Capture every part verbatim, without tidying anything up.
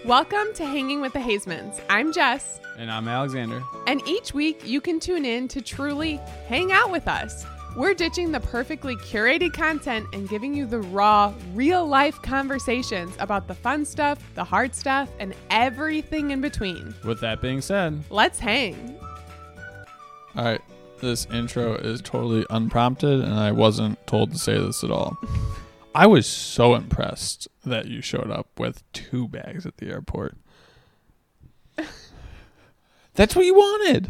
Welcome to Hanging with the Hazemans. I'm Jess. And I'm Alexander. And each week you can tune in to truly hang out with us. We're ditching the perfectly curated content and giving you the raw, real-life conversations about the fun stuff, the hard stuff, and everything in between. With that being said, let's hang. All right. This intro is totally unprompted, and I wasn't told to say this at all. I was so impressed that you showed up with two bags at the airport. That's what you wanted.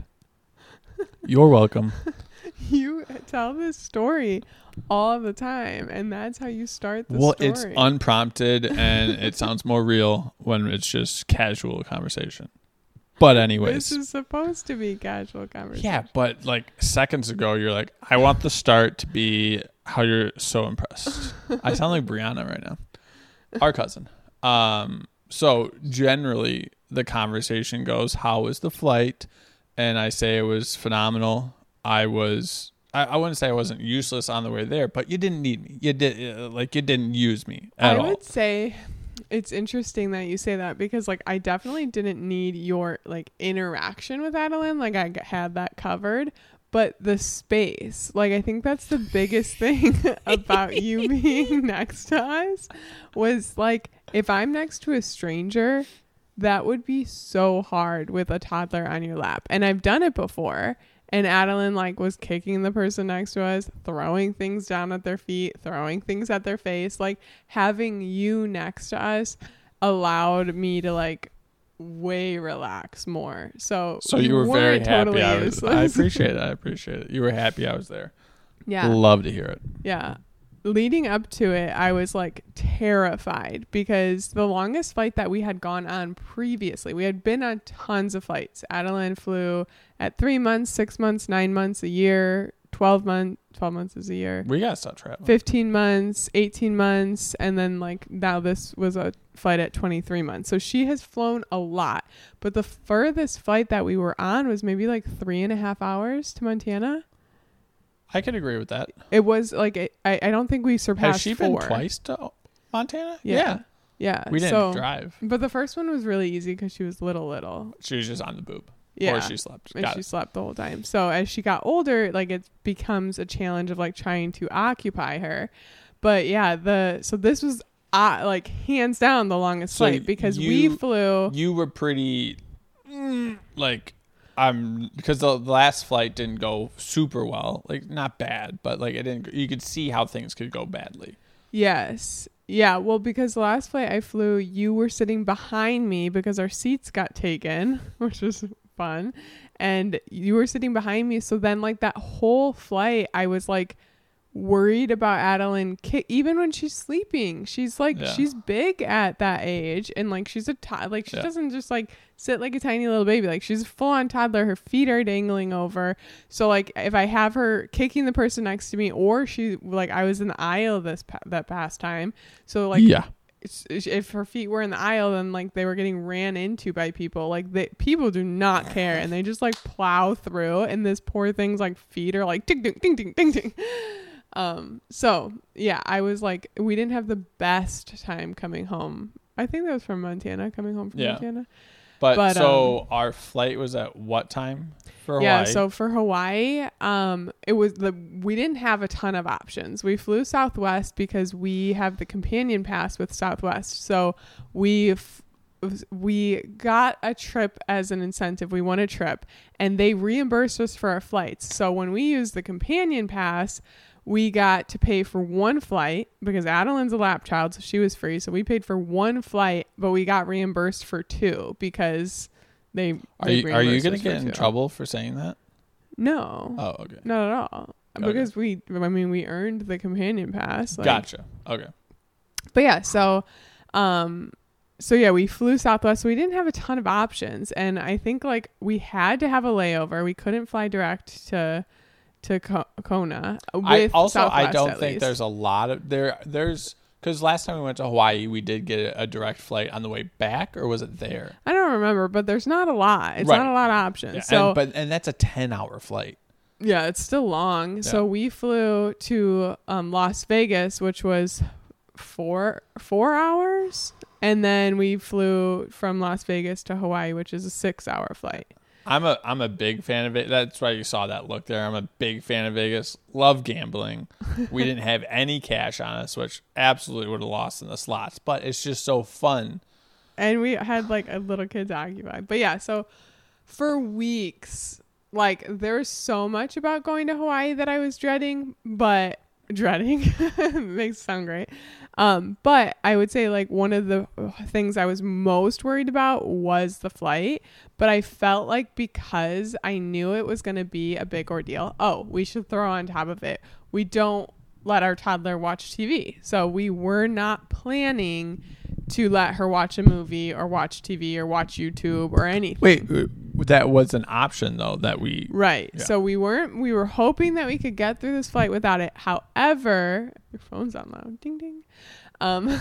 You're welcome. You tell this story all the time, and that's how you start the well, story. Well, it's unprompted, and it sounds more real when it's just casual conversation. But anyways. This is supposed to be casual conversation. Yeah, but like seconds ago, you're like, I want the start to be how you're so impressed. I sound like Brianna right now. Our cousin. Um, so generally the conversation goes, how was the flight? And I say it was phenomenal. I was, I, I wouldn't say I wasn't useless on the way there, but you didn't need me. You did uh, like, you didn't use me at I all. I would say it's interesting that you say that because like, I definitely didn't need your like interaction with Adeline. Like I had that covered. But the space, like I think that's the biggest thing about you being next to us was like, if I'm next to a stranger, that would be so hard with a toddler on your lap. And I've done it before. And Adeline like was kicking the person next to us, throwing things down at their feet, throwing things at their face. Like having you next to us allowed me to like way relax more. So so you were very happy. Totally I, was, I appreciate it. I appreciate it. You were happy I was there. Yeah. Love to hear it. Yeah. Leading up to it, I was like terrified because the longest flight that we had gone on previously, we had been on tons of flights. Adeline flew at three months, six months, nine months, a year, twelve months. twelve months is a year. We got to stop traveling. fifteen months, eighteen months. And then like now this was a flight at twenty-three months. So she has flown a lot. But the furthest flight that we were on was maybe like three and a half hours to Montana. I could agree with that. It was like, it, I, I don't think we surpassed Has she four. been twice to Montana? Yeah. Yeah. yeah. We didn't so, drive. But the first one was really easy because she was little, little. She was just on the boob. Yeah. Or she slept. And Got she it. slept the whole time. So as she got older, like it becomes a challenge of like trying to occupy her. But yeah, the, so this was uh, like hands down the longest so flight because you, we flew. You were pretty mm, like, I'm because the last flight didn't go super well, like not bad, but like it didn't, you could see how things could go badly. Yes. Yeah. Well, because the last flight I flew, you were sitting behind me because our seats got taken, which was fun. And you were sitting behind me. So then like that whole flight, I was like worried about Adeline, ki- even when she's sleeping. She's like, yeah. she's big at that age. And like, she's a toddler. Like she yeah. doesn't just like sit like a tiny little baby. Like she's a full on toddler. Her feet are dangling over. So like if I have her kicking the person next to me, or she like, I was in the aisle this pa- that past time. So like, yeah. if her feet were in the aisle, then like they were getting ran into by people. Like they, people do not care, and they just like plow through. And this poor thing's like feet are like ding ding ding ding ding ding. Um. So yeah, I was like, we didn't have the best time coming home. I think that was from Montana, coming home from yeah. Montana. But, but so um, our flight was at what time for Hawaii? Yeah, so for Hawaii, um, it was the we didn't have a ton of options. We flew Southwest because we have the companion pass with Southwest. So we f- we got a trip as an incentive. We won a trip, and they reimbursed us for our flights. So when we used the companion pass, we got to pay for one flight because Adeline's a lap child, so she was free. So we paid for one flight, but we got reimbursed for two because they. Are they you are you gonna get in two. trouble for saying that? No. Oh, okay. Not at all. Okay. Because we, I mean, we earned the companion pass. Like, gotcha. Okay. But yeah, so, um, so yeah, we flew Southwest. So we didn't have a ton of options, and I think like we had to have a layover. We couldn't fly direct to. to Co- Kona with I also Southwest, I don't at think least. there's a lot of there there's because last time we went to Hawaii we did get a, a direct flight on the way back, or was it there? I don't remember, but there's not a lot. It's right. not a lot of options. Yeah, so and, but and that's a ten hour flight. Yeah, it's still long. Yeah. So we flew to um, Las Vegas, which was four four hours. And then we flew from Las Vegas to Hawaii, which is a six hour flight. I'm a I'm a big fan of it. That's why you saw that look there. I'm a big fan of Vegas. Love gambling. We didn't have any cash on us, which absolutely would have lost in the slots. But it's just so fun. And we had like a little kid to occupy. But yeah, so for weeks, like there's so much about going to Hawaii that I was dreading, but dreading makes it sound great. Um, but I would say like one of the things I was most worried about was the flight, but I felt like because I knew it was going to be a big ordeal. Oh, we should throw on top of it, we don't let our toddler watch T V. So we were not planning to let her watch a movie or watch T V or watch YouTube or anything. Wait, that was an option though that we right. Yeah. So we weren't. We were hoping that we could get through this flight without it. However, your phone's on loud. Ding ding. Um.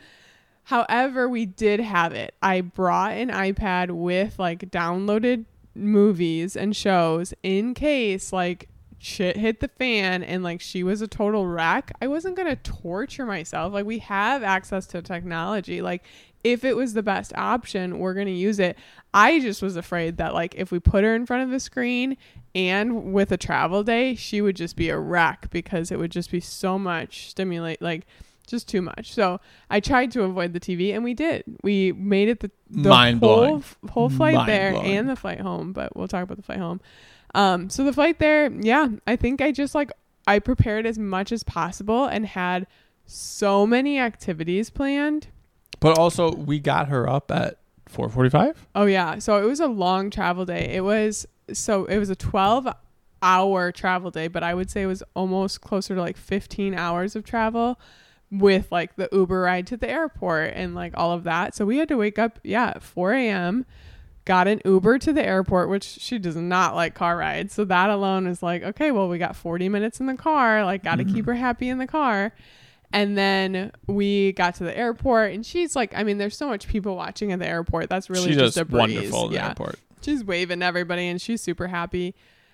However, we did have it. I brought an iPad with like downloaded movies and shows in case like shit hit the fan and like she was a total wreck. I wasn't going to torture myself. Like we have access to technology. Like if it was the best option, we're going to use it. I just was afraid that like if we put her in front of the screen and with a travel day, she would just be a wreck because it would just be so much stimulate, like just too much. So I tried to avoid the T V and we did. We made it the, the Mind whole, blowing. whole flight Mind there blowing. and the flight home, but we'll talk about the flight home. Um, so the flight there, yeah, I think I just like, I prepared as much as possible and had so many activities planned. But also we got her up at four forty-five. Oh yeah. So it was a long travel day. It was, so it was a twelve hour travel day, but I would say it was almost closer to like fifteen hours of travel with like the Uber ride to the airport and like all of that. So we had to wake up, yeah, at four a.m., got an Uber to the airport, which she does not like car rides. So that alone is like, okay, well, we got forty minutes in the car, like got to mm-hmm. keep her happy in the car. And then we got to the airport and she's like, I mean, there's so much people watching at the airport. That's really she just a breeze. Wonderful in yeah. the airport. She's waving to everybody and she's super happy.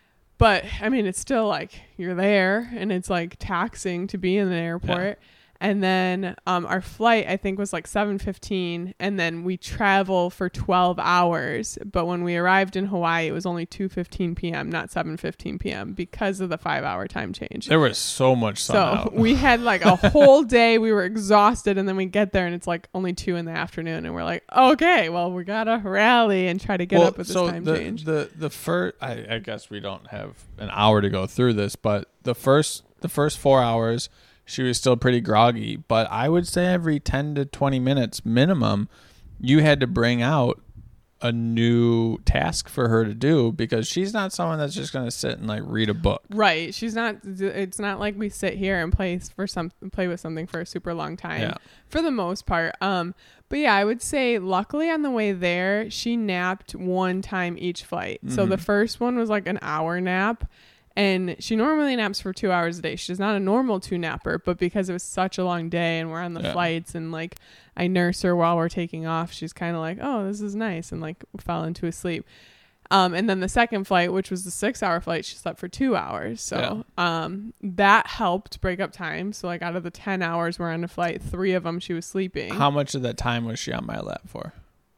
But I mean, it's still like you're there and it's like taxing to be in the airport. Yeah. And then um, our flight, I think, was like seven fifteen. And then we travel for twelve hours. But when we arrived in Hawaii, it was only two fifteen p.m., not seven fifteen p.m. because of the five hour time change. There was so much sun So out. We had like a whole day. We were exhausted. And then we get there and it's like only two in the afternoon. And we're like, okay, well, we got to rally and try to get well, up with so this time the, change. The, the first, I, I guess we don't have an hour to go through this, but the first, the first four hours, she was still pretty groggy, but I would say every ten to twenty minutes minimum, you had to bring out a new task for her to do because she's not someone that's just going to sit and like read a book. Right. She's not, it's not like we sit here and play for some, play with something for a super long time yeah. for the most part. Um, but yeah, I would say luckily on the way there, she napped one time each flight. Mm-hmm. So the first one was like an hour nap. And she normally naps for two hours a day. She's not a normal two napper, but because it was such a long day and we're on the yeah. flights and like I nurse her while we're taking off, she's kind of like, oh, this is nice. And like fell into a sleep. Um, and then the second flight, which was the six hour flight, she slept for two hours. So yeah. um, that helped break up time. So like out of the ten hours we're on a flight, three of them she was sleeping. How much of that time was she on my lap for?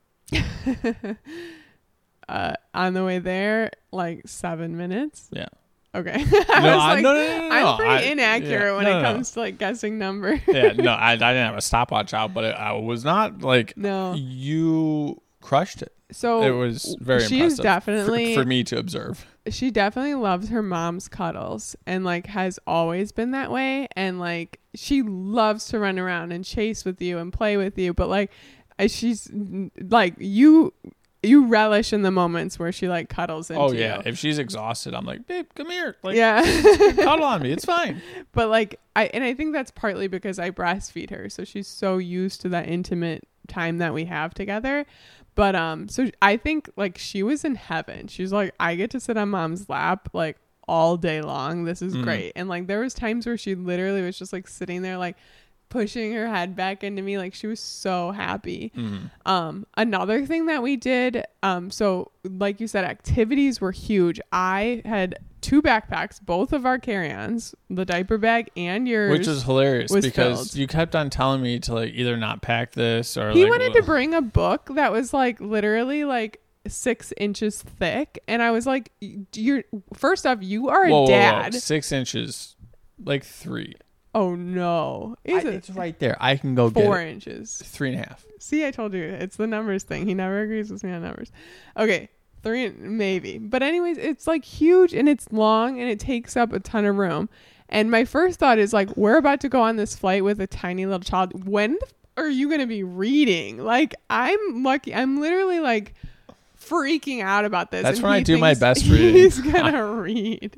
uh, on the way there, like seven minutes. Yeah. Okay. I no, was I, like, no, no, no, no, I'm pretty I, inaccurate yeah, when no, it no, comes no. to like guessing numbers. yeah, no, I, I didn't have a stopwatch out, but it, I was not like, no, you crushed it. So it was very she's impressive definitely for, for me to observe. She definitely loves her mom's cuddles and like has always been that way. And like, she loves to run around and chase with you and play with you. But like, she's like, you, you relish in the moments where she like cuddles into oh yeah you. If she's exhausted, I'm like, babe, come here, like, yeah, cuddle on me, it's fine. But like I and I think that's partly because I breastfeed her, so she's so used to that intimate time that we have together. But um so I think like she was in heaven. She's like, I get to sit on mom's lap like all day long, this is mm. great. And like there was times where she literally was just like sitting there like, pushing her head back into me. Like she was so happy. Mm. Um, another thing that we did, um, so like you said, activities were huge. I had two backpacks, both of our carry-ons, the diaper bag and yours. Which was hilarious was because filled. you kept on telling me to like either not pack this or He like wanted to bring a book that was like literally like six inches thick. And I was like, you're first off, you are a whoa, whoa, whoa. dad. Six inches, like three. Oh no. I, Is it it's right there. I can go four get it. inches? Three and a half. See, I told you it's the numbers thing. He never agrees with me on numbers. Okay. Three, maybe. But anyways, it's like huge and it's long and it takes up a ton of room. And my first thought is like, we're about to go on this flight with a tiny little child. When the f- are you going to be reading? Like, I'm lucky. I'm literally like freaking out about this. That's and when he I do my thinks best reading. He's going to read.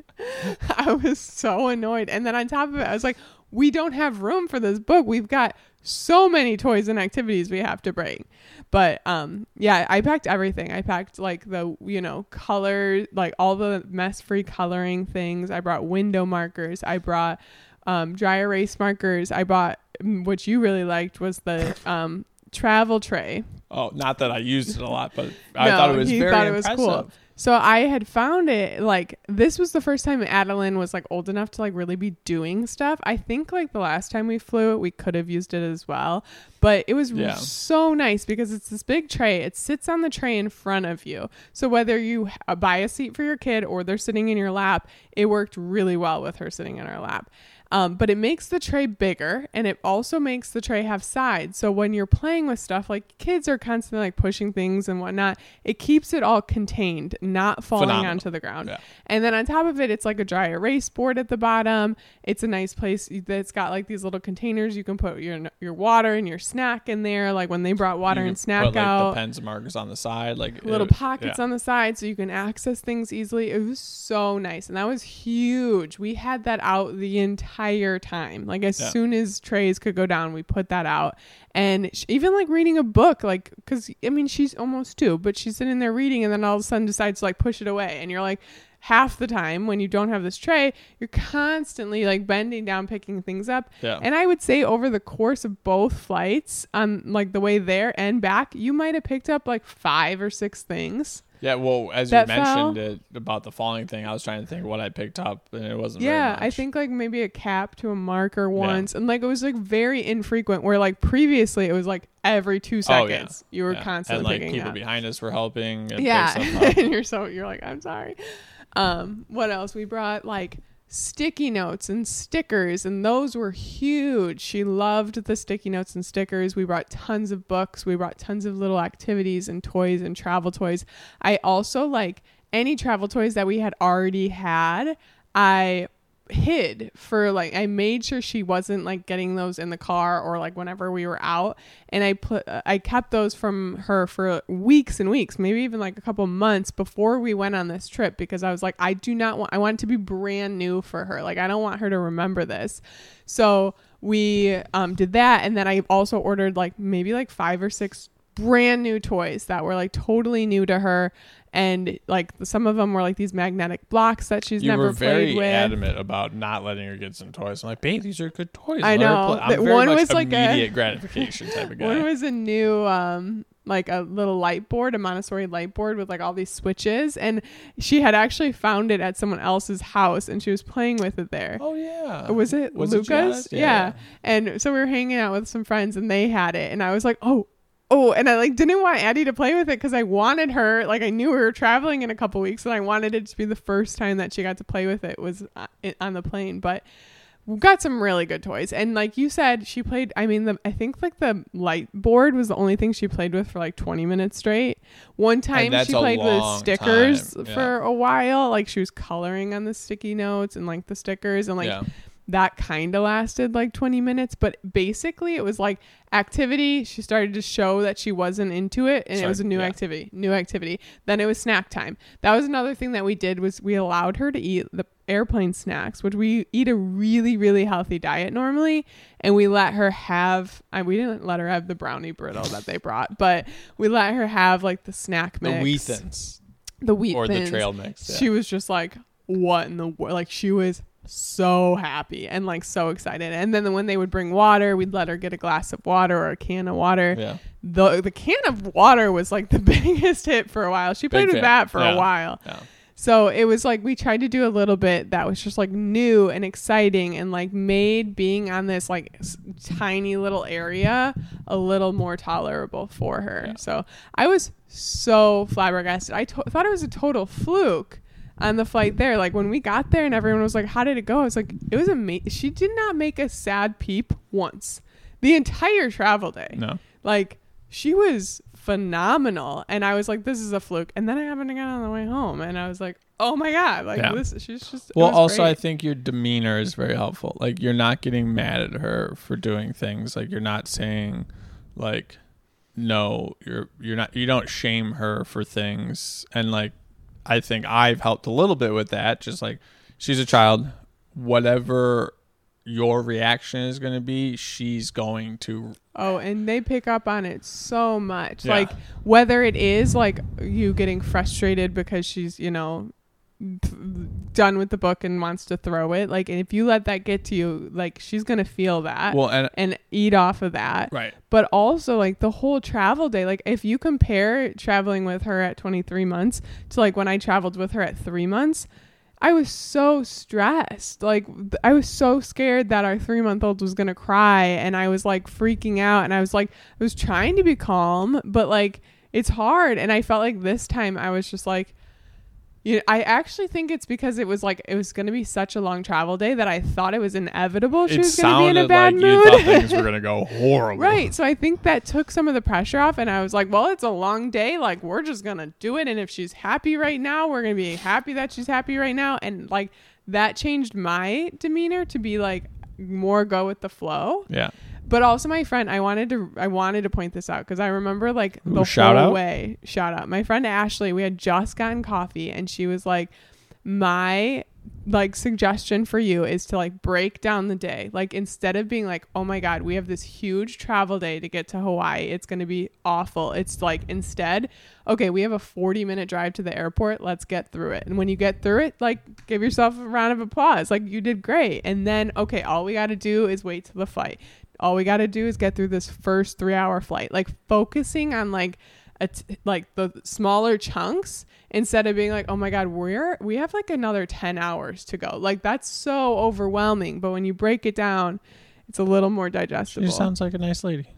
I was so annoyed. And then on top of it, I was like, we don't have room for this book. We've got so many toys and activities we have to bring. But um yeah, I packed everything. I packed like the, you know, color, like all the mess-free coloring things. I brought window markers. I brought um dry erase markers. I bought, what you really liked was the um travel tray. Oh, not that I used it a lot, but I No, thought it was he very thought it was impressive. cool. So I had found it, like, this was the first time Adeline was like old enough to like really be doing stuff. I think like the last time we flew, we could have used it as well, but it was Yeah. so nice because it's this big tray. It sits on the tray in front of you. So whether you uh, buy a seat for your kid or they're sitting in your lap, it worked really well with her sitting in our lap. Um, but it makes the tray bigger and it also makes the tray have sides. So when you're playing with stuff, like kids are constantly like pushing things and whatnot, it keeps it all contained, not falling Phenomenal. onto the ground. Yeah. And then on top of it, it's like a dry erase board at the bottom. It's a nice place that's got like these little containers. You can put your your water and your snack in there. Like when they brought water You and can snack put, like, out. the pens and markers on the side, like Little it- pockets yeah. on the side so you can access things easily. It was so nice. And that was huge. We had that out the entire time. Like as Yeah. soon as trays could go down, we put that out. And sh- even like reading a book, like, cause I mean, she's almost two, but she's sitting there reading and then all of a sudden decides to like push it away. And you're like, half the time when you don't have this tray, you're constantly like bending down, picking things up. Yeah. And I would say over the course of both flights, on like the way there and back, you might have picked up like five or six things. Yeah, well, as you that mentioned fell. it about the falling thing, I was trying to think what I picked up, and it wasn't. Yeah, very I much. think like maybe a cap to a marker once, and like it was like very infrequent. Where like previously it was like every two Oh, yeah. seconds you were Yeah. constantly and like picking people up. behind us were helping. And Yeah, pick stuff up. and you're so you're like, I'm sorry. Um, what else? We brought like sticky notes and stickers, and those were huge. She loved the sticky notes and stickers. We brought tons of books. We brought tons of little activities and toys and travel toys. I also like any travel toys that we had already had. I hid for like I made sure she wasn't like getting those in the car or like whenever we were out, and I put I kept those from her for weeks and weeks, maybe even like a couple months before we went on this trip, because I was like, I do not want I want it to be brand new for her. Like I don't want her to remember this. So we um did that, and then I also ordered like maybe like five or six brand new toys that were like totally new to her, and like some of them were like these magnetic blocks that she's You never were very played with. adamant about not letting her get some toys. I'm like, babe, these are good toys. I Let her know. play." I'm That very one much was like a- immediate gratification type of guy. One was a new um like a little light board, a Montessori light board with like all these switches, and she had actually found it at someone else's house and she was playing with it there. oh yeah, Was it Was it Lucas? Gianna's? yeah. Yeah. And so we were hanging out with some friends and they had it, and I was like, oh, oh, and I like didn't want Addie to play with it because I wanted her, like I knew we were traveling in a couple weeks and I wanted it to be the first time that she got to play with it was uh, on the plane. But we got some really good toys, and like you said, she played. I mean, the I think like the light board was the only thing she played with for like twenty minutes straight. One time that's she a played with long stickers time, yeah. for a while, like she was coloring on the sticky notes and like the stickers, and like yeah. that kind of lasted like twenty minutes. But basically it was like activity. She started to show that she wasn't into it, and Sorry, it was a new yeah. activity, new activity. Then it was snack time. That was another thing that we did, was we allowed her to eat the airplane snacks, which we eat a really, really healthy diet normally. And we let her have, I, we didn't let her have the brownie brittle that they brought, but we let her have like the snack The mix. wheat thins The wheat or thins. the trail mix. Yeah. She was just like, what in the world? Like she was so happy and like so excited. And then when they would bring water, we'd let her get a glass of water or a can of water. Yeah. The the can of water was like the biggest hit for a while. She played Big with fan. that for Yeah. a while. Yeah. So it was like we tried to do a little bit that was just like new and exciting and like made being on this like s- tiny little area a little more tolerable for her. Yeah. So I was so flabbergasted. I to- thought it was a total fluke on the flight there. Like when we got there and everyone was like, how did it go? I was like, it was amazing. She did not make a sad peep once the entire travel day. No. Like she was phenomenal. And I was like, this is a fluke. And then I happened to get on the way home and I was like, oh my God. Like Yeah. this, she's just, it Well, was also, great. I think your demeanor is very helpful. Like, you're not getting mad at her for doing things. Like, you're not saying, like, no, you're you're not. You don't shame her for things. And like, I think I've helped a little bit with that. Just like, she's a child. Whatever your reaction is going to be, she's going to. Oh, and they pick up on it so much. Yeah. Like whether it is like you getting frustrated because she's, you know, p- done with the book and wants to throw it. Like, and if you let that get to you, like she's going to feel that Well, and and eat off of that. right. But also like the whole travel day, like if you compare traveling with her at twenty-three months to like when I traveled with her at three months, I was so stressed. Like th- I was so scared that our three month old was going to cry and I was like freaking out and I was like, I was trying to be calm, but like it's hard. And I felt like this time I was just like, you know, I actually think it's because it was like, it was going to be such a long travel day that I thought it was inevitable she It was going to be in a sounded bad like mood. you thought things were going to go horrible. Right. So I think that took some of the pressure off and I was like, well, it's a long day. Like we're just going to do it. And if she's happy right now, we're going to be happy that she's happy right now. And like that changed my demeanor to be like more go with the flow. Yeah. But also my friend, I wanted to I wanted to point this out because I remember like the Ooh, shout whole out? way. Shout out. My friend Ashley, we had just gotten coffee and she was like, my like suggestion for you is to like break down the day. Like instead of being like, oh my God, we have this huge travel day to get to Hawaii. It's going to be awful. It's like instead, okay, we have a forty minute drive to the airport. Let's get through it. And when you get through it, like give yourself a round of applause. Like you did great. And then, okay, all we got to do is wait till the flight. All we got to do is get through this first three hour flight, like focusing on like, a t- like the smaller chunks instead of being like, oh my God, we're, we have like another ten hours to go. Like that's so overwhelming. But when you break it down, it's a little more She digestible. just sounds like a nice lady.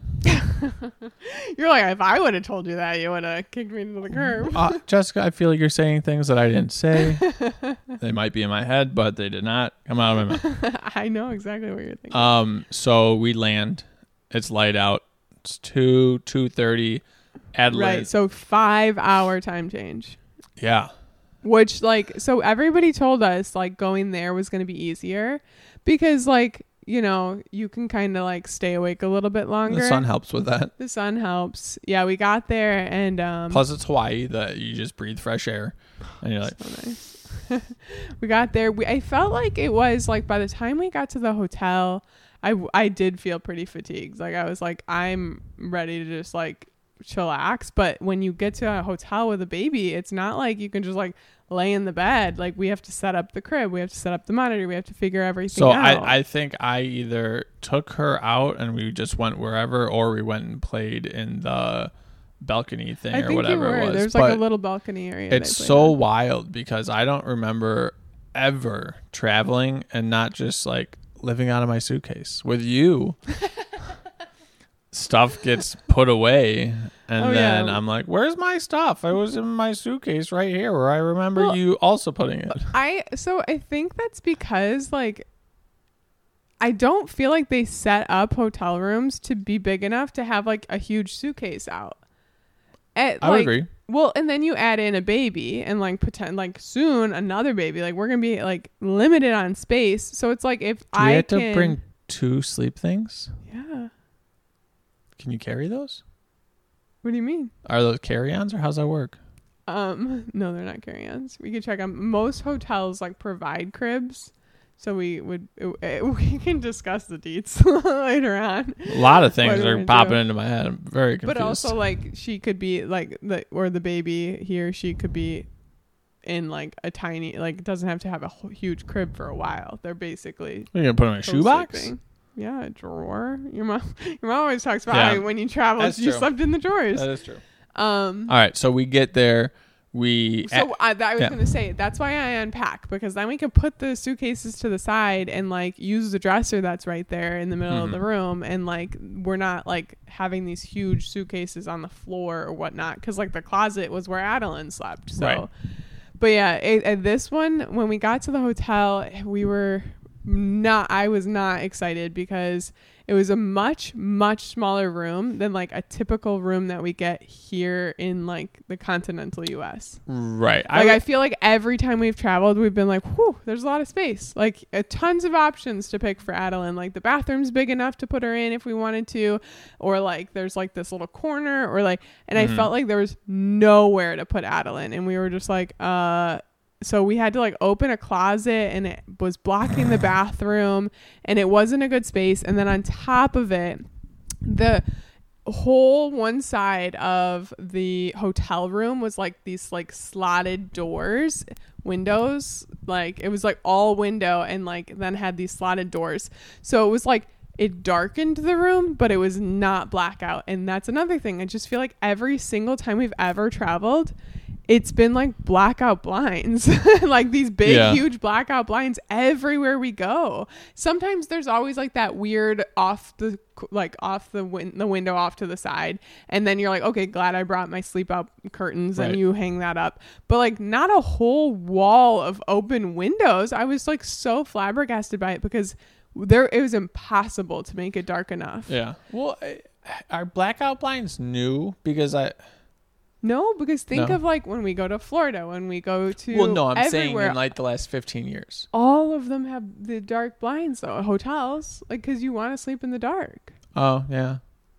You're like, if I would have told you that, you would have kicked me to the curb. Uh, Jessica, I feel like you're saying things that I didn't say. They might be in my head, but they did not come out of my mouth. I know exactly what you're thinking. Um, so we land. It's light out. It's two two thirty. Adelaide. Right. So five hour time change. Yeah. Which like, so everybody told us like going there was going to be easier because like, you know, you can kind of like stay awake a little bit longer. The sun helps with that. The sun helps. Yeah, we got there and um Plus, it's Hawaii that you just breathe fresh air, and you're like, so nice. We got there. We I felt like it was like by the time we got to the hotel, I I did feel pretty fatigued. Like I was like I'm ready to just like chillax. But when you get to a hotel with a baby, it's not like you can just like lay in the bed. Like we have to set up the crib, we have to set up the monitor, we have to figure everything so out. I, I think I either took her out and we just went wherever, or we went and played in the balcony thing I or think whatever you were. it was. There's like But a little balcony area. it's they played so in. wild because I don't remember ever traveling and not just like living out of my suitcase. With you, stuff gets put away. And Oh, then yeah. I'm like, where's my stuff? I was in my suitcase right here where I remember Well, you also putting it. I so I think that's because like I don't feel like they set up hotel rooms to be big enough to have like a huge suitcase out. At, I would like, agree. Well, and then you add in a baby and like pretend like soon another baby. Like we're gonna be like limited on space. So it's like if Do I we have can, to bring two sleep things? yeah. Can you carry those? What do you mean? Are those carry-ons or how's that work? Um, no, they're not carry-ons. We could check on most hotels like provide cribs. So we would uh, we can discuss the deets later on. A lot of things What we're are gonna popping do. into my head. I'm very confused. But also like she could be like the or the baby he or she could be in like a tiny, like it doesn't have to have a whole, huge crib for a while. They're basically You're gonna put them in a shoebox? sleeping. Yeah, a drawer. Your mom, your mom always talks about Yeah. how when you traveled, That's you true. slept in the drawers. That is true. Um, All right, so we get there. We so I, that, I was yeah. going to say, that's why I unpack, because then we can put the suitcases to the side and like use the dresser that's right there in the middle Mhm. of the room. And like, we're not like having these huge suitcases on the floor or whatnot. Cause like the closet was where Adeline slept. So, Right. but yeah, it, at this one, when we got to the hotel, we were not, I was not excited because it was a much, much smaller room than like a typical room that we get here in like the continental U S. right. Like would- I feel like every time we've traveled, we've been like, whew, there's a lot of space. Like uh, tons of options to pick for Adeline. Like the bathroom's big enough to put her in if we wanted to, or like there's like this little corner, or like, and Mhm. I felt like there was nowhere to put Adeline, and we were just like, uh. So we had to like open a closet, and it was blocking the bathroom, and it wasn't a good space. And then on top of it, the whole one side of the hotel room was like these like slotted doors, windows, like it was like all window, and like then had these slotted doors. So it was like it darkened the room, but it was not blackout. And that's another thing. I just feel like every single time we've ever traveled, it's been like blackout blinds, like these big, Yeah. huge blackout blinds everywhere we go. Sometimes there's always like that weird off the, like off the win- the window off to the side. And then you're like, okay, glad I brought my sleep out curtains, Right. and you hang that up. But like not a whole wall of open windows. I was like so flabbergasted by it because there, it was impossible to make it dark enough. Yeah. Well, I- are blackout blinds new? Because I. No, because think No. of like when we go to Florida, when we go to Well, no, I'm saying everywhere, in like the last fifteen years. all of them have the dark blinds though. Hotels, like, because you want to sleep in the dark. Oh yeah.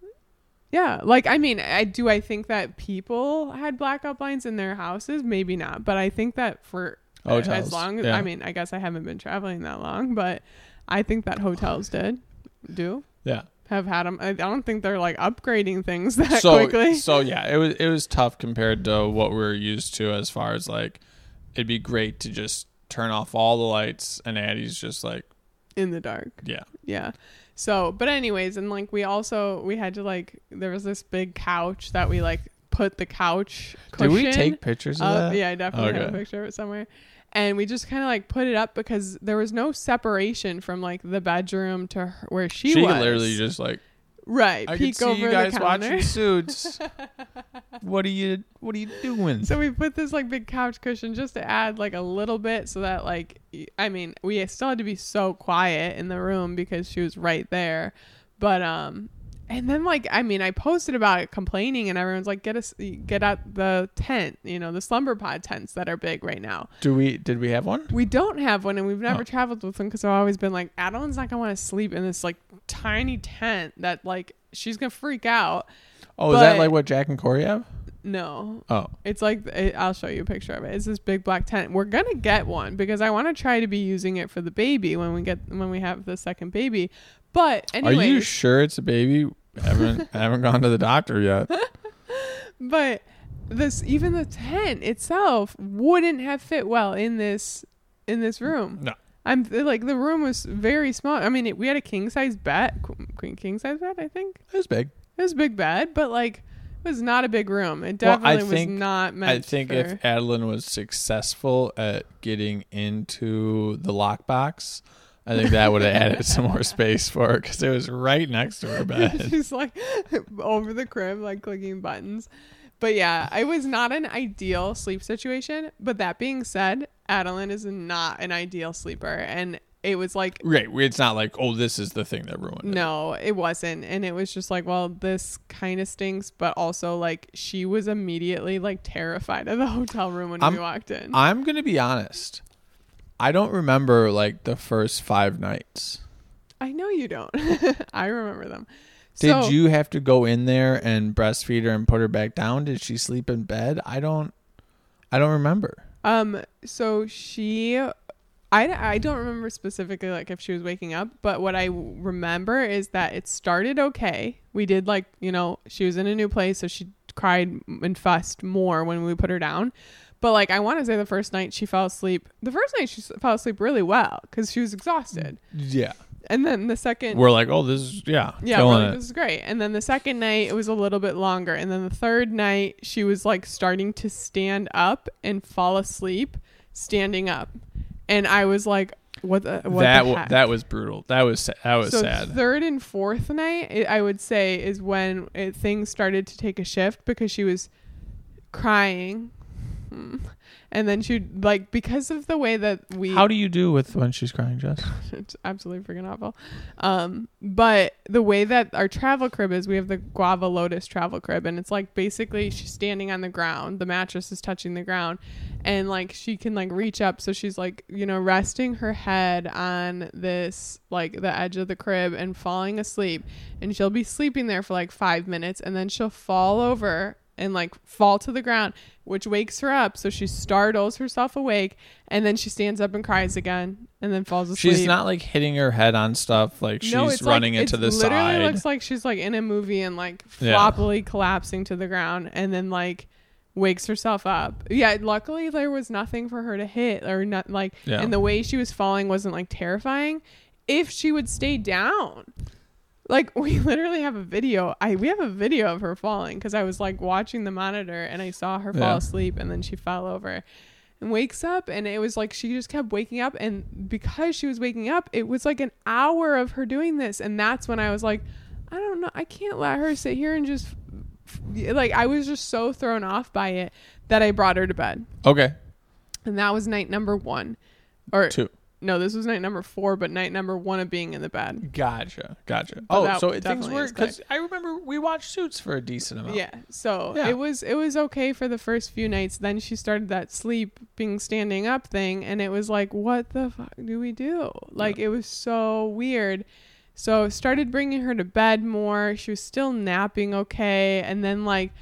Yeah, like I mean, I do. I think that people had blackout blinds in their houses, maybe not, but I think that for Hotels, as long as yeah. I mean, I guess I haven't been traveling that long, but I think that hotels did do Yeah. have had them. I don't think they're like upgrading things that so quickly. so yeah, it was it was tough compared to what we're used to, as far as like it'd be great to just turn off all the lights and Addie's just like In the dark. yeah. Yeah. So, but anyways, and like we also we had to like there was this big couch that we like put the couch cushion. Did we take pictures of up. that? Yeah, I definitely have a Okay. picture of it somewhere. And we just kind of like put it up because there was no separation from like the bedroom to her, where she, She was. could literally just like right I peek could see over you guys the counter. watching Suits. What are you what are you doing? So we put this like big couch cushion just to add like a little bit so that like y- I mean we still had to be so quiet in the room because she was right there, but um and then like I mean I posted about it complaining and everyone's like get us get out the tent, you know, the slumber pod tents that are big right now. Do we did we have one? We don't have one, and we've never Oh. traveled with them because I've always been like Adeline's not gonna want to sleep in this like tiny tent that like she's gonna freak out. Oh, is that But- like what Jack and Corey have? No, Oh. it's like it, I'll show you a picture of it. It's this big black tent. We're gonna get one because I want to try to be using it for the baby when we get when we have the second baby. But anyways, Are you sure it's a baby? I haven't I haven't gone to the doctor yet. but this even the tent itself wouldn't have fit well in this in this room. No. I'm like the room was very small. I mean, it, we had a king size bed, queen king size bed. I think It was big. it was a big bed, but like it was not a big room. It Well, I definitely think- was not meant. I think for, if Adeline was successful at getting into the lockbox, I think that would have added some more space for her because it was right next to her bed. she's like over the crib, like clicking buttons. But yeah, it was not an ideal sleep situation. But that being said, Adeline is not an ideal sleeper, and it was like. Right. It's not like, oh, this is the thing that ruined it. No, it wasn't. And it was just like, well, this kind of stinks. But also, like, she was immediately, like, terrified of the hotel room when I'm- we walked in. I'm going to be honest. I don't remember like the first five nights. I know you don't. I remember them. Did So- you have to go in there and breastfeed her and put her back down? Did she sleep in bed? I don't, I don't remember. Um, so she, I, I don't remember specifically like if she was waking up, but what I w- remember is that it started okay. We did like, you know, she was in a new place, so she cried and fussed more when we put her down. But like, I want to say the first night she fell asleep. The first night she s- fell asleep really well because she was exhausted. Yeah. And then the second, We're like, oh, this is yeah, yeah, killing we're like, it. this is great. And then the second night it was a little bit longer. And then the third night she was like starting to stand up and fall asleep, standing up. And I was like, what the what that the w- heck? that was brutal. That was sa- that was so sad. third and fourth night, it, I would say, is when it, things started to take a shift because she was crying. Hmm. And then she like because of the way that we How do you do with when she's crying, Jess? it's absolutely freaking awful. Um, but the way that our travel crib is, we have the Guava Lotus travel crib, and it's like basically she's standing on the ground, the mattress is touching the ground, and like she can like reach up, so she's like, you know, resting her head on this like the edge of the crib and falling asleep, and she'll be sleeping there for like five minutes, and then she'll fall over and like fall to the ground, which wakes her up. So she startles herself awake, and then she stands up and cries again, and then falls asleep. She's not like hitting her head on stuff. Like she's No, it's running like, into it the literally side. looks like she's like in a movie and like Yeah. floppily collapsing to the ground, and then like wakes herself up. Yeah, luckily there was nothing for her to hit or not like, Yeah. and the way she was falling wasn't like terrifying. If she would stay down. Like we literally have a video. I we have a video of her falling because I was like watching the monitor and I saw her fall Yeah. asleep, and then she fell over and wakes up, and it was like she just kept waking up, and because she was waking up, it was like an hour of her doing this, and that's when I was like, I don't know, I can't let her sit here and just like I was just so thrown off by it that I brought her to bed, Okay. and that was night number one, or Two. no, this was night number four, but night number one of being in the bed. Gotcha. Gotcha. But Oh, that so it, things definitely were is because I remember we watched Suits for a decent amount. Yeah. So Yeah. it was it was okay for the first few nights. Then she started that sleeping standing up thing, and it was like, what the fuck do we do? Like Yeah. it was so weird. So started bringing her to bed more. She was still napping okay, and then like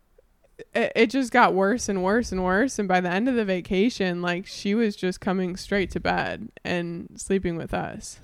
it, it just got worse and worse and worse. And by the end of the vacation, like she was just coming straight to bed and sleeping with us.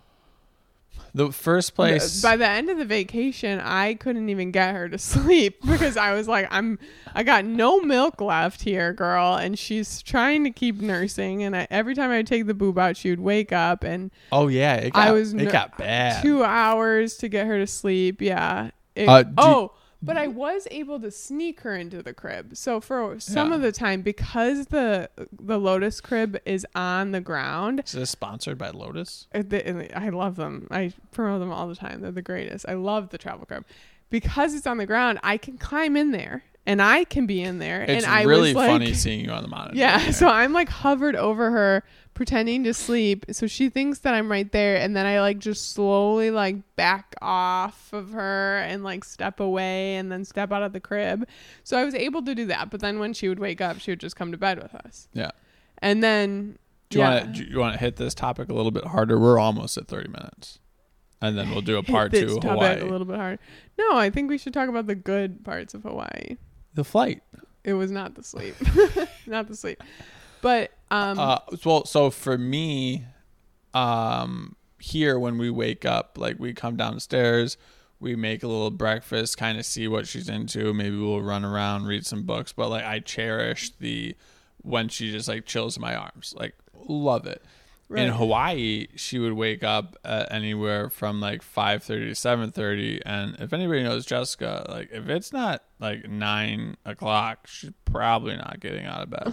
The first place. By the end of the vacation, I couldn't even get her to sleep because I was like, I'm, I got no milk left here, girl. And she's trying to keep nursing. And I, every time I would take the boob out, she would wake up, and oh yeah, it got, I was it ner- got bad. two hours to get her to sleep. Yeah. It, Uh, do- oh, but I was able to sneak her into the crib. So for some Yeah. of the time, because the the Lotus crib is on the ground, Is this sponsored by Lotus? uh, they- and I love them. I promote them all the time. They're the greatest. I love the travel crib because it's on the ground. I can climb in there and I can be in there. It's and I really was like, funny seeing you on the monitor. yeah. there. So I'm like hovered over her, pretending to sleep. So she thinks that I'm right there, and then I like just slowly like back off of her and like step away and then step out of the crib. So I was able to do that. But then when she would wake up, she would just come to bed with us. Yeah. And then Do you yeah. want to do you want to hit this topic a little bit harder? We're almost at thirty minutes, and then we'll do a hit part this two. topic Hawaii. a little bit hard. No, I think we should talk about the good parts of Hawaii. The flight. It was not the sleep, not the sleep, but um, Uh, well, so for me, um, here when we wake up, like we come downstairs, we make a little breakfast, kind of see what she's into. Maybe we'll run around, read some books. But like, I cherish the when she just like chills in my arms. Like, love it. right. In Hawaii, she would wake up at anywhere from like five thirty to seven thirty, and if anybody knows Jessica, like if it's not like nine o'clock, she's probably not getting out of bed.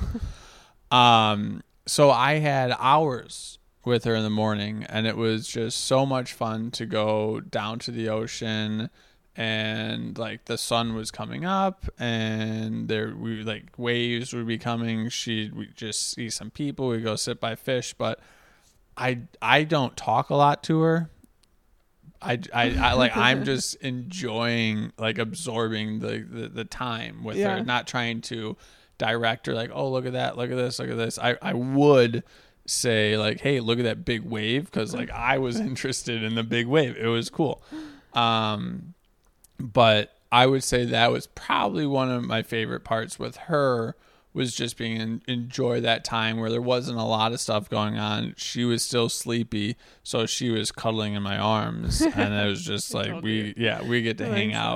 um, so I had hours with her in the morning, and it was just so much fun to go down to the ocean, and like the sun was coming up, and there we like waves would be coming. She'd we just see some people. We go sit by fish, but I I don't talk a lot to her. I, I, I like I'm just enjoying like absorbing the, the, the time with Yeah. her, not trying to direct her like, oh, look at that, look at this, look at this. I, I would say like, hey, look at that big wave, because like I was interested in the big wave. It was cool. Um, but I would say that was probably one of my favorite parts with her, was just being in, enjoy that time where there wasn't a lot of stuff going on. She was still sleepy, so she was cuddling in my arms, and it was just I like told we you. yeah we get to I hang like out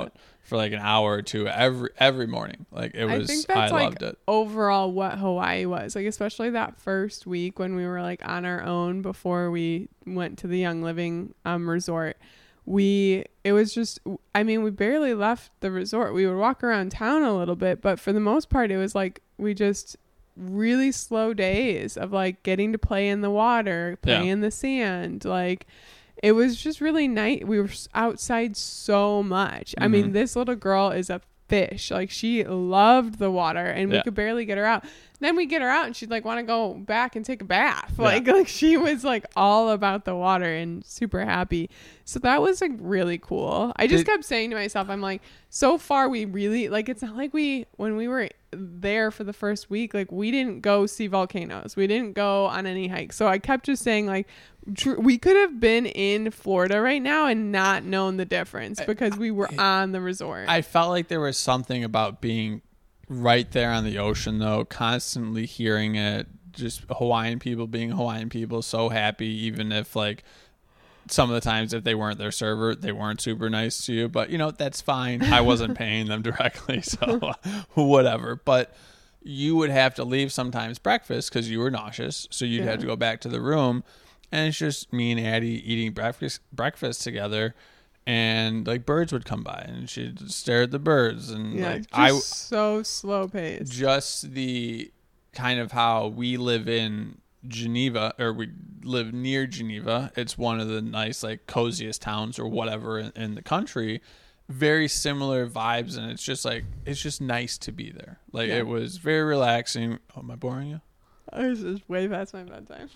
for like an hour or two every every morning. Like it was, I think I that's like loved it. overall what Hawaii was. Like especially that first week when we were like on our own before we went to the Young Living um resort. We it was just I mean we barely left the resort. We would walk around town a little bit, but for the most part it was like we just really slow days of like getting to play in the water, play Yeah. in the sand. Like it was just really nice. We were outside so much. Mm-hmm. I mean, this little girl is a fish. Like she loved the water and we yeah. could barely get her out. Then we get her out and she'd like want to go back and take a bath. Yeah. Like, like she was like all about the water and super happy. So that was like really cool. I just Did, kept saying to myself, I'm like, so far we really like, it's not like we, when we were there for the first week, like we didn't go see volcanoes. We didn't go on any hikes. So I kept just saying like, tr- we could have been in Florida right now and not known the difference because we were I, on the resort. I felt like there was something about being right there on the ocean though, constantly hearing it, just Hawaiian people being Hawaiian people, so happy, even if like some of the times if they weren't their server, they weren't super nice to you, but you know, that's fine. I wasn't paying them directly, so whatever. But you would have to leave sometimes breakfast because you were nauseous, so you'd yeah. have to go back to the room, and it's just me and Addie eating breakfast breakfast together. And like birds would come by and she'd stare at the birds and yeah, like just I so slow paced. Just the kind of how we live in Geneva, or we live near Geneva. It's one of the nice like coziest towns or whatever in, in the country. Very similar vibes, and it's just like it's just nice to be there. Like yeah. it was very relaxing. Oh, am I boring you? I was just way past my bedtime.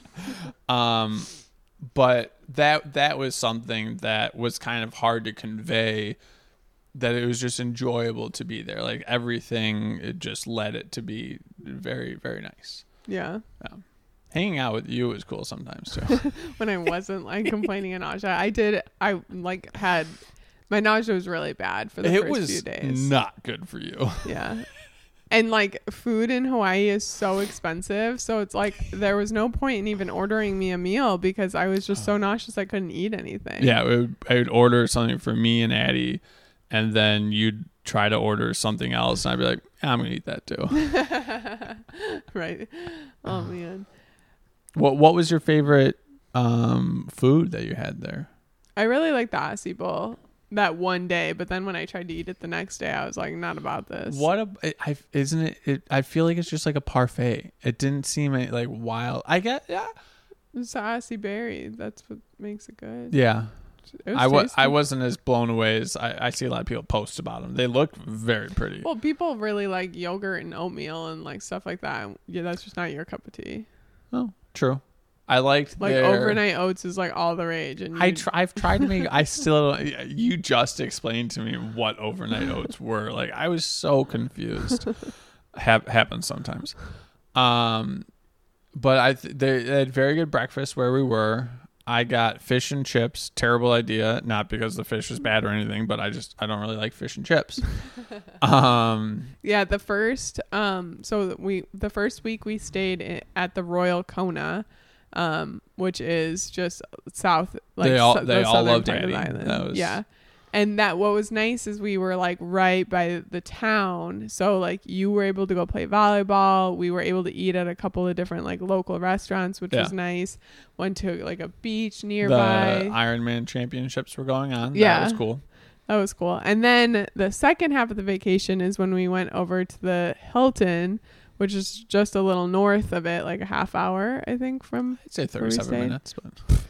um. But that that was something that was kind of hard to convey, that it was just enjoyable to be there. Like everything, it just led it to be very, very nice. Yeah. Yeah. Hanging out with you was cool sometimes too. When I wasn't like complaining of nausea. I did, I like had, my nausea was really bad for the it first was few days. Not good for you. Yeah. And like food in Hawaii is so expensive. So it's like there was no point in even ordering me a meal because I was just so nauseous I couldn't eat anything. Yeah, I would, I would order something for me and Addie, and then you'd try to order something else, and I'd be like, yeah, I'm going to eat that too. Right. Oh, man. What What was your favorite um, food that you had there? I really like the Aussie Bowl. That one day, but then when I tried to eat it the next day, I was like, not about this. What a, I, isn't it, it? I feel like it's just like a parfait. It didn't seem any, like wild. I get, yeah. It's the Aussie berry. That's what makes it good. Yeah. It was I, wa- tasty. I wasn't as blown away as I, I see a lot of people post about them. They look very pretty. Well, people really like yogurt and oatmeal and like stuff like that. Yeah, that's just not your cup of tea. Oh, true. I liked like their, overnight oats is like all the rage, and I try, I've tried to make. I still. You just explained to me what overnight oats were. Like I was so confused. Have happens sometimes. Um, but I th- they, they had very good breakfast where we were. I got fish and chips. Terrible idea. Not because the fish is bad or anything, but I just I don't really like fish and chips. um. Yeah, the first um. So we the first week we stayed at the Royal Kona. Um, which is just south, like they all so, they the all loved part Addie. of the island. That was... Yeah, and that what was nice is we were like right by the town, so like you were able to go play volleyball. We were able to eat at a couple of different like local restaurants, which yeah. was nice. Went to like a beach nearby. The Ironman championships were going on. Yeah, that was cool. That was cool. And then the second half of the vacation is when we went over to the Hilton, which is just a little north of it, like a half hour, I think, from I'd say thirty-seven minutes, but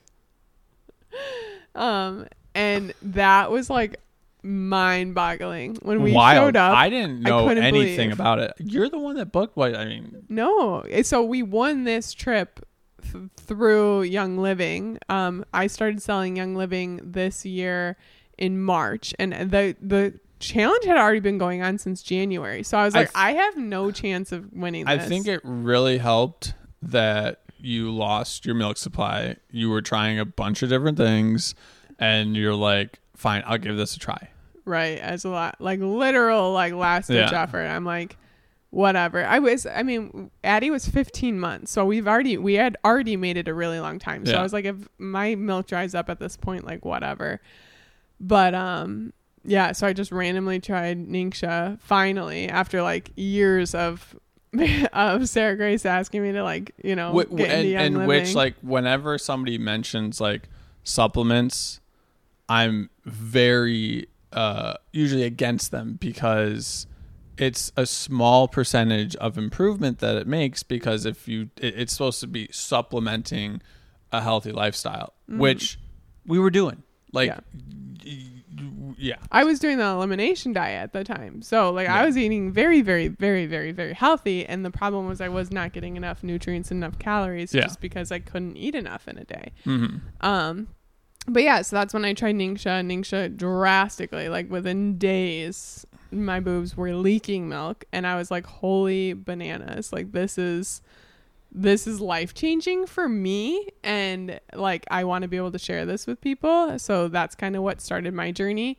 um, and that was like mind-boggling when we Wild. showed up. I didn't know I anything believe. about it. You're the one that booked. What I mean, no. So we won this trip th- through Young Living. Um, I started selling Young Living this year in March, and the the. challenge had already been going on since January, so I was like, I, th- I have no chance of winning this. I think it really helped that you lost your milk supply. You were trying a bunch of different things, and you're like, fine, I'll give this a try. Right, as a lot, like literal, like last ditch yeah. effort. I'm like, whatever. I was, I mean, Addie was fifteen months, so we've already, we had already made it a really long time. So yeah. I was like, if my milk dries up at this point, like whatever. But um. yeah, so I just randomly tried Ningxia finally after like years of of Sarah Grace asking me to like, you know, Wh- get and, into Young and Living. which like whenever somebody mentions like supplements, I'm very uh, usually against them because it's a small percentage of improvement that it makes, because if you it, it's supposed to be supplementing a healthy lifestyle, mm. which we were doing. Like yeah. Y- yeah. I was doing the elimination diet at the time. So like yeah. I was eating very, very, very, very, very healthy. And the problem was I was not getting enough nutrients, enough calories yeah. just because I couldn't eat enough in a day. Mm-hmm. Um, but yeah, so that's when I tried Ningxia. Ningxia drastically, like within days, my boobs were leaking milk. And I was like, holy bananas. Like this is... this is life-changing for me, and like I want to be able to share this with people. So that's kind of what started my journey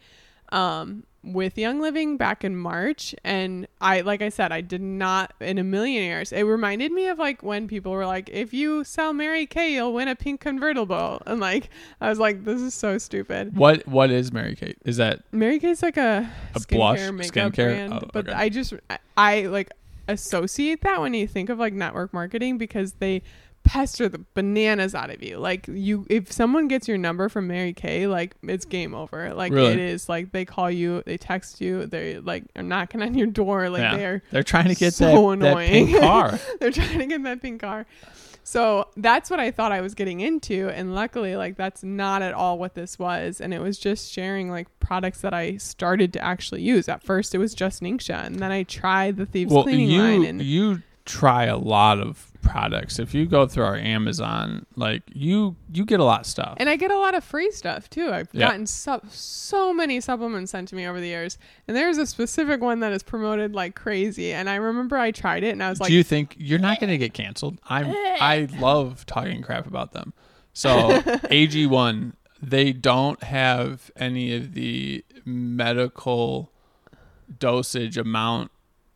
um with Young Living back in March. And I like I said, I did not in a million years. It reminded me of like when people were like, if you sell Mary Kay, you'll win a pink convertible. And like I was like, this is so stupid. What what is Mary Kay? Is that Mary Kay's like a, a skincare blush makeup skincare brand. oh, but okay. I just I, I like associate that when you think of like network marketing, because they pester the bananas out of you. Like you, if someone gets your number from Mary Kay, like it's game over. Like really? It is like they call you, they text you, they like are knocking on your door. Like yeah. they're they're trying to get so that, annoying. that pink car. They're trying to get that pink car. So that's what I thought I was getting into. And luckily, like that's not at all what this was. And it was just sharing like products that I started to actually use. At first it was just Ningxia, and then I tried the Thieves well, Cleaning you, line. And you try a lot of products. If you go through our Amazon, like you you get a lot of stuff. And I get a lot of free stuff too. I've yeah. gotten so, so many supplements sent to me over the years. And there's a specific one that is promoted like crazy. And I remember I tried it and I was like, do you think you're not going to get canceled? I'm I love talking crap about them. So A G one, they don't have any of the medical dosage amount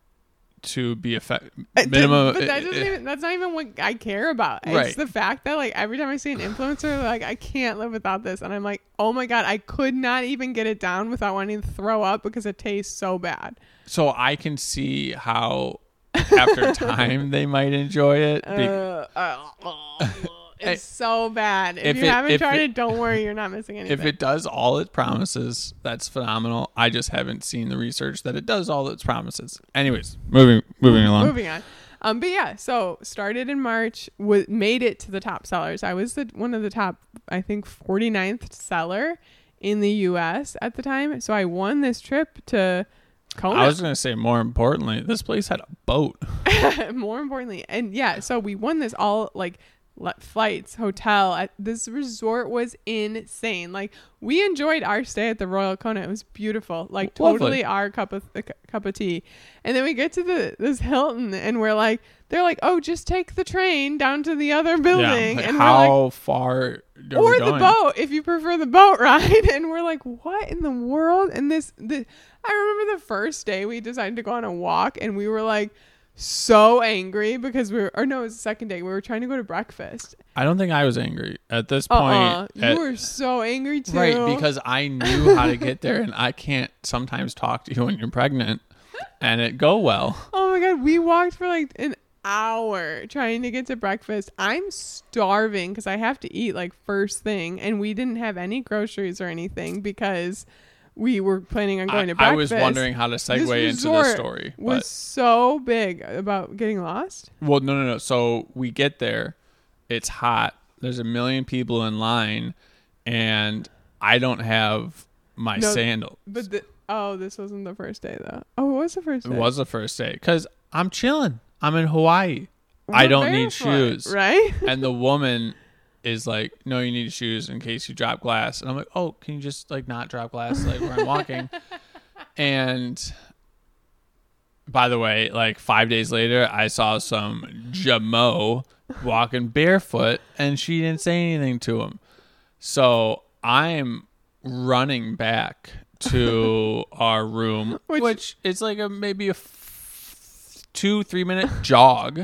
to be effective minimum. But that doesn't even, that's not even what I care about. It's right. the fact that like every time I see an influencer, like I can't live without this, and I'm like, oh my god, I could not even get it down without wanting to throw up because it tastes so bad. So I can see how after time they might enjoy it. Be- uh, uh, uh, it's so bad. If, if you it, haven't if tried it, it, don't worry, you're not missing anything. If it does all it promises, that's phenomenal. I just haven't seen the research that it does all its promises. Anyways, moving moving along. Moving on. Um, but yeah, so started in March, w- made it to the top sellers. I was the one of the top, I think, forty-ninth seller in the U S at the time. So I won this trip to Kona. I was going to say, more importantly, this place had a boat. More importantly. And yeah, so we won this all like flights, hotel at this resort was insane. Like we enjoyed our stay at the Royal Kona. It was beautiful, like Lovely. Totally our cup of uh, cup of tea. And then we get to the this Hilton and we're like, they're like, oh, just take the train down to the other building. Yeah, like and how we're like, far are or we the going? boat if you prefer the boat ride. And we're like, what in the world? And this the I remember the first day we decided to go on a walk and we were like so angry because we were, or no, it was the second day. We were trying to go to breakfast. I don't think I was angry at this point. Uh-uh. You at, were so angry too. Right, because I knew how to get there, and I can't sometimes talk to you when you're pregnant and it go well. Oh my God. We walked for like an hour trying to get to breakfast. I'm starving because I have to eat like first thing, and we didn't have any groceries or anything because we were planning on going I, to breakfast. I was wondering how to segue this into the story. Was but, so big about getting lost. Well, no, no, no. So we get there. It's hot. There's a million people in line, and I don't have my no, sandals. But the, oh, this wasn't the first day though. Oh, it was the first day. It was the first day because I'm chilling. I'm in Hawaii. We're I don't need barefoot, shoes. Right? And the woman is like, no, you need shoes in case you drop glass. And I'm like, oh, can you just like not drop glass like where I'm walking? And by the way, like five days later, I saw some Jamo walking barefoot and she didn't say anything to him. So I'm running back to our room, which, which is like a maybe a f- two, three minute jog.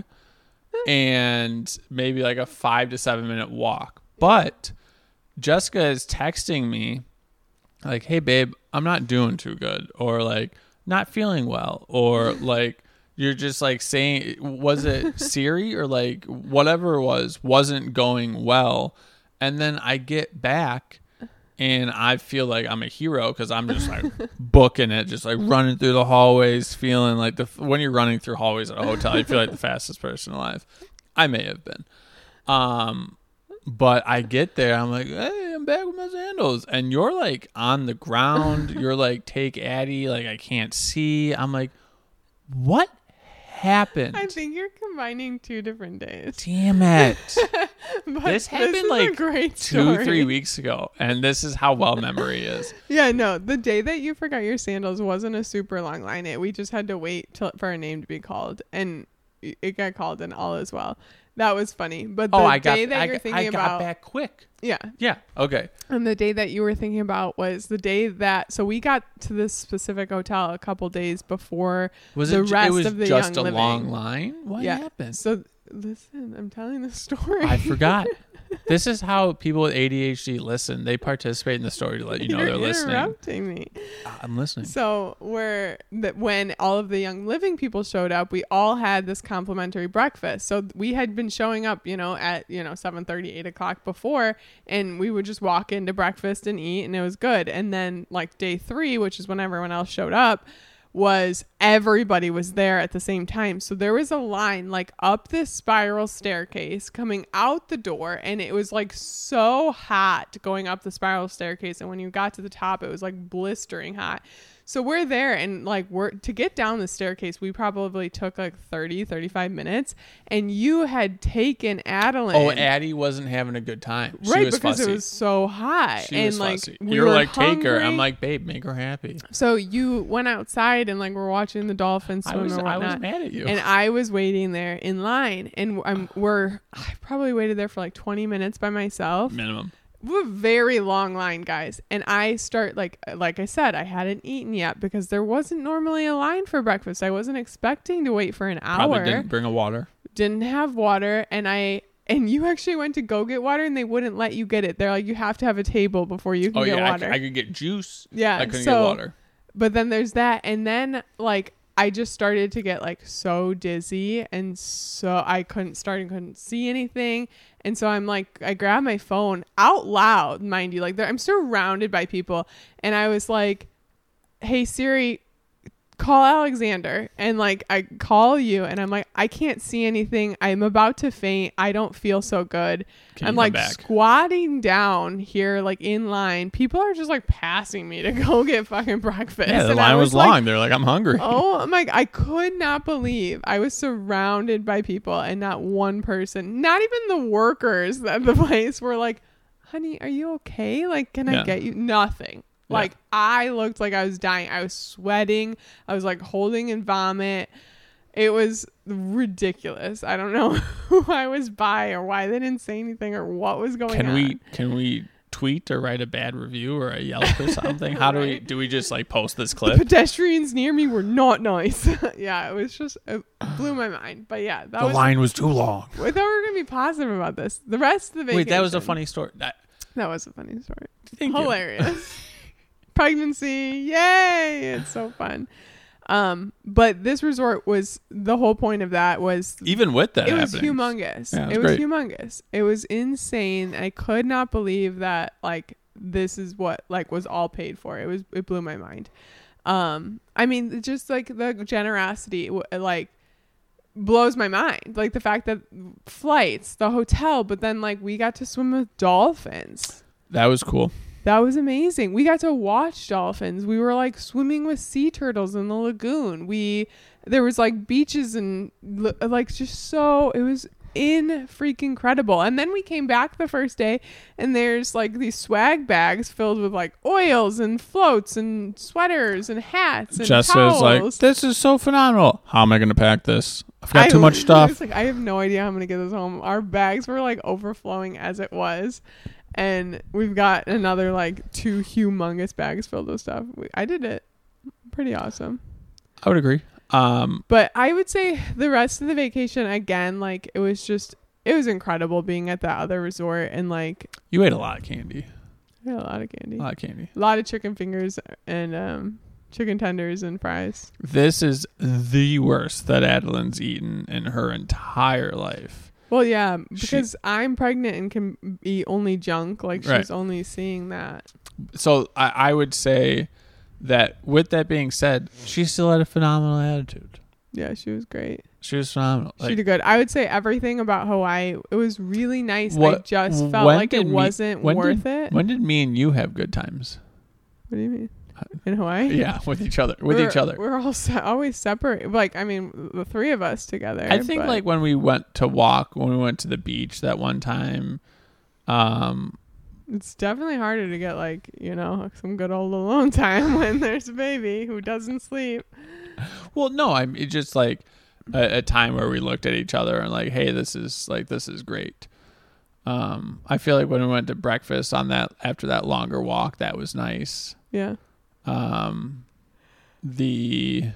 And maybe like a five to seven minute walk. But Jessica is texting me like, hey babe, I'm not doing too good, or like not feeling well, or like you're just like saying, was it Siri or like whatever it was wasn't going well, and then I get back and I feel like I'm a hero because I'm just like booking it, just like running through the hallways, feeling like the when you're running through hallways at a hotel, you feel like the fastest person alive. I may have been. Um, but I get there, I'm like, hey, I'm back with my sandals. And you're like on the ground. You're like, take Addie. Like, I can't see. I'm like, what happened? I think you're combining two different days. Damn it. But This happened is a like great two, story. three weeks ago. And this is how well memory is. Yeah, no, the day that you forgot your sandals wasn't a super long line. It we just had to wait till for a name to be called, and it got called, and all is well. That was funny. But the Oh, I got, day that I, you're got- thinking I got about, back quick. yeah, Yeah. Okay. and the day that you were thinking about was the day that. So we got to this specific hotel a couple days before Was the it, ju- rest it was of the just Young a Living. long line? What Yeah. happened? So listen, I'm telling the story. I forgot. This is how people with A D H D listen. They participate in the story to let you know You're they're listening. interrupting me. I'm listening. So we're that when all of the Young Living people showed up, we all had this complimentary breakfast. So we had been showing up, you know, at you know seven thirty, eight o'clock before, and we would just walk into breakfast and eat, and it was good. And then like day three, which is when everyone else showed up, was everybody was there at the same time. So there was a line like up this spiral staircase coming out the door, and it was like so hot going up the spiral staircase, and when you got to the top it was like blistering hot. So we're there, and like we're to get down the staircase we probably took like thirty, thirty-five minutes, and you had taken Adeline. Oh, Addie wasn't having a good time. She right, was because fussy. it was so hot. She and was like fussy. we You were were like, take her. I'm hungry. like, babe, make her happy. So you went outside and like we're watching the dolphins I swim was, or I whatnot. was mad at you. And I was waiting there in line, and I'm we're I probably waited there for like twenty minutes by myself. Minimum. A very long line, guys. And I start like like I said, I hadn't eaten yet because there wasn't normally a line for breakfast. I wasn't expecting to wait for an hour. Probably didn't bring a water. Didn't have water, and I and you actually went to go get water, and they wouldn't let you get it. They're like, you have to have a table before you can Oh, get yeah. I, water. c- I could get juice. yeah, I couldn't so, get water. But then there's that, and then like I just started to get like so dizzy, and so I couldn't start and couldn't see anything. And so I'm like, I grabbed my phone out loud, mind you, like there, I'm surrounded by people, and I was like, hey Siri, call Alexander. And like I call you, and I'm like, I can't see anything, I'm about to faint, I don't feel so good. Can you I'm come like back? squatting down here like in line, people are just like passing me to go get fucking breakfast. Yeah, the And I line was, like, long. They're like, I'm hungry. oh my, I could not believe I was surrounded by people, and not one person, not even the workers at the place were like, honey, are you okay? Like, can Yeah. I get you? Nothing. Yeah. Like I looked like I was dying. I was sweating. I was like holding in vomit. It was ridiculous. I don't know who I was by or why they didn't say anything or what was going Can on. we can we tweet or write a bad review or a Yelp or something? How do we Right. do we just like post this The clip? pedestrians near me were not nice. Yeah, it was just, it blew my mind. But yeah, that The was, line was too long. I thought we were going to be positive about this. The rest of the vacation. Wait, that was a funny story. That, That was a funny story. thank you. Hilarious. Pregnancy. Yay. It's so fun. Um, but this resort was, the whole point of that was, Even with that it was happening. humongous. Yeah, it was it was great. humongous. It was insane. I could not believe that like this is what like was all paid for. It was, it blew my mind. Um, I mean, just like the generosity, w- like blows my mind. Like the fact that flights, the hotel, but then like we got to swim with dolphins. That was cool. That was amazing. We got to watch dolphins. We were like swimming with sea turtles in the lagoon. We, there was like beaches and li- like just so, it was in freaking credible. And then we came back the first day, and there's like these swag bags filled with like oils and floats and sweaters and hats and Jess towels. is like, this is so phenomenal. How am I going to pack this? I've got I too much was- I stuff. was like, I have no idea how I'm gonna get this home. Our bags were like overflowing as it was, and we've got another like two humongous bags filled with stuff. We, I did it. Pretty awesome. I would agree. Um, But I would say the rest of the vacation, again, like it was just, it was incredible being at that other resort, and like you ate a lot of candy. I had a lot of candy. A lot of candy. A lot of chicken fingers and um, chicken tenders and fries. This is the worst that Adeline's eaten in her entire life. Well, yeah, because she, I'm pregnant and can eat only junk. Like, she's right. only seeing that. So I, I would say that with that being said, she still had a phenomenal attitude. Yeah, she was great. She was phenomenal. She like, did good. I would say everything about Hawaii, it was really nice. What, I just felt like it me, wasn't worth did, it. When did me and you have good times? What do you mean? In Hawaii? Yeah, with each other. With we're, each other. We're all se- always separate. Like, I mean, the three of us together. I think but. like when we went to walk, when we went to the beach that one time, um, it's definitely harder to get like, you know, some good old alone time when there's a baby who doesn't sleep. Well, no, I mean, just like a, a time where we looked at each other and like, hey, this is like, this is great. Um, I feel like when we went to breakfast on that, after that longer walk, that was nice. Yeah. Um, the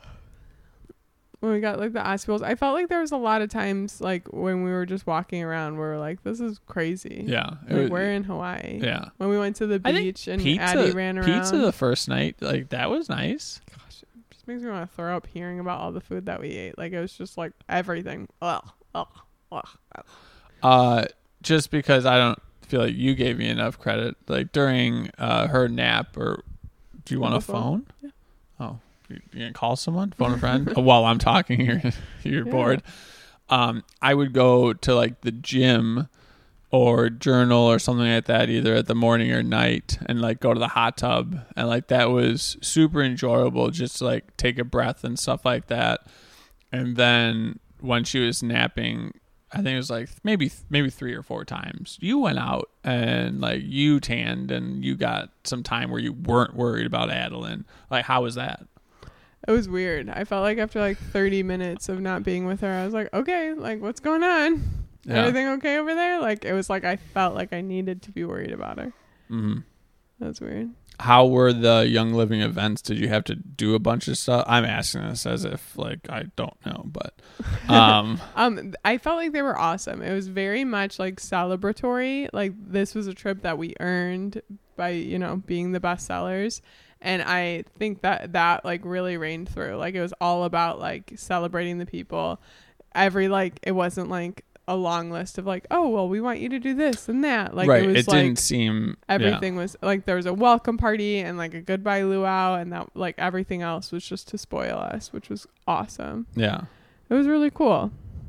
when we got like the Ospils, I felt like there was a lot of times like when we were just walking around, we were like, "This is crazy." Yeah, like was, we're in Hawaii. Yeah, when we went to the beach and pizza, Addie ran around. Pizza the first night, like that was nice. Gosh, it just makes me want to throw up hearing about all the food that we ate. Like it was just like everything. Ugh, ugh, ugh, ugh. Uh, just because I don't feel like you gave me enough credit, like during uh her nap or. Do you want a phone? Yeah. Oh, you, you gonna call someone? Phone a friend? oh, while I'm talking here, you're yeah. bored. Um, I would go to like the gym or journal or something like that, either at the morning or night, and like go to the hot tub, and like that was super enjoyable. Just to, like take a breath and stuff like that. And then when she was napping, I think it was like maybe maybe three or four times. You went out and like you tanned and you got some time where you weren't worried about Adeline. Like, how was that? It was weird. I felt like after like thirty minutes of not being with her, I was like, okay, like what's going on? Yeah. Everything okay over there? Like it was like I felt like I needed to be worried about her. Mm-hmm. That's weird. How were the Young Living events? Did you have to do a bunch of stuff? I'm asking this as if like I don't know, but um, um, I felt like they were awesome. It was very much like celebratory. Like this was a trip that we earned by, you know, being the best sellers. And I think that that like really reigned through. Like it was all about like celebrating the people. Every like it wasn't like a long list of like, oh well, we want you to do this and that. Like right. it was it like didn't seem everything yeah. was like there was a welcome party and like a goodbye luau, and that like everything else was just to spoil us, which was awesome. Yeah, it was really cool.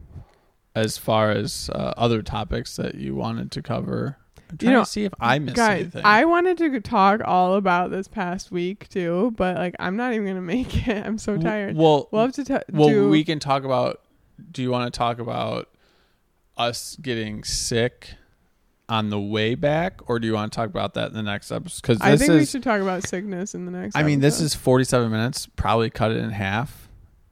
As far as uh, other topics that you wanted to cover, I'm trying you know, to see if I missed guys, anything. I wanted to talk all about this past week too, but like I'm not even gonna make it. I'm so tired. Well, we'll have to t- well, do. we can talk about. Do you want to talk about us getting sick on the way back, or do you want to talk about that in the next episode? Because I think is, we should talk about sickness in the next I mean, episode. this is forty-seven minutes. Probably cut it in half.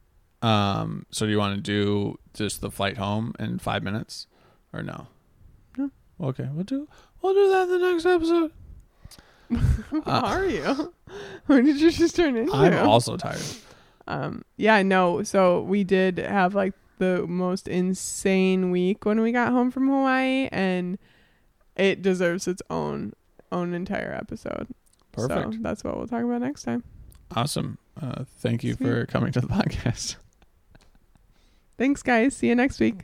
Um. So do you want to do just the flight home in five minutes, or no? No. Okay, we'll do. We'll do that in the next episode. Who uh, are you? Who did you just turn into? I'm also tired. Um. Yeah. No. So we did have like the most insane week when we got home from Hawaii, and it deserves its own own entire episode. Perfect. So that's what we'll talk about next time. Awesome. Uh, thank you Sweet. for coming to the podcast. Thanks, guys. See you next week.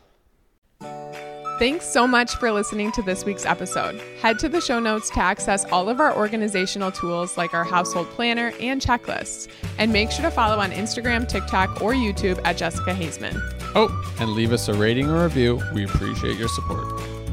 Thanks so much for listening to this week's episode. Head to the show notes to access all of our organizational tools like our household planner and checklists. And make sure to follow on Instagram, TikTok, or YouTube at Jessica Hazeman. Oh, and leave us a rating or review. We appreciate your support.